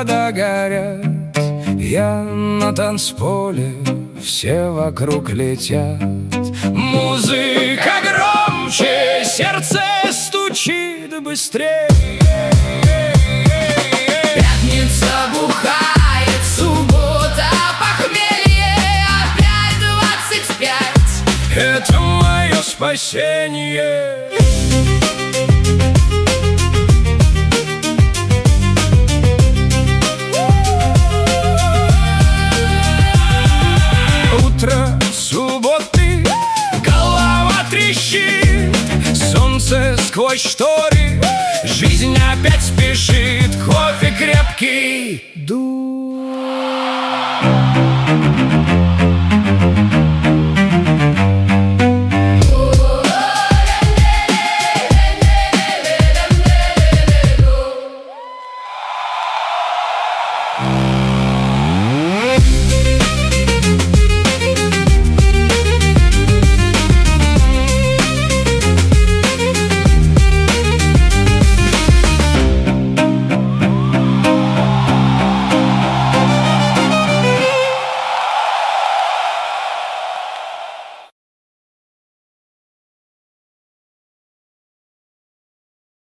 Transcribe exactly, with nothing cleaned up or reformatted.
провода горят. Я на танцполе, все вокруг летят. Музыка громче, сердце стучит быстрее. Пятница бухает, суббота похмелье, опять двадцать пять. Это мое спасение. Утро субботы, голова трещит, солнце сквозь шторы, жизнь опять спешит, кофе крепкий ду.